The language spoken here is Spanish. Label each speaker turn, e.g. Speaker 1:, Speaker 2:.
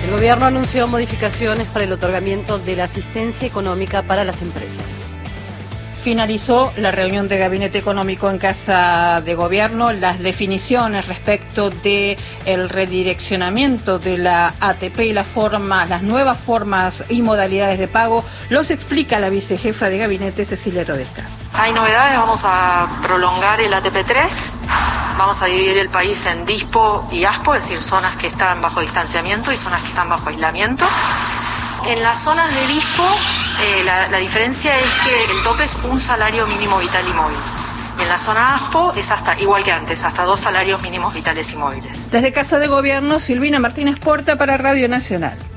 Speaker 1: El gobierno anunció modificaciones para el otorgamiento de la asistencia económica para las empresas.
Speaker 2: Finalizó la reunión de Gabinete Económico en Casa de Gobierno. Las definiciones respecto de el redireccionamiento de la ATP y las nuevas formas y modalidades de pago, los explica la vicejefa de Gabinete, Cecilia Todesca.
Speaker 3: Hay novedades, vamos a prolongar el ATP3, vamos a dividir el país en DISPO y ASPO, es decir, zonas que están bajo distanciamiento y zonas que están bajo aislamiento. En las zonas de DISPO, la diferencia es que el tope es un salario mínimo vital y móvil. Y en la zona ASPO es igual que antes, hasta 2 salarios mínimos vitales y móviles.
Speaker 2: Desde Casa de Gobierno, Silvina Martínez Porta para Radio Nacional.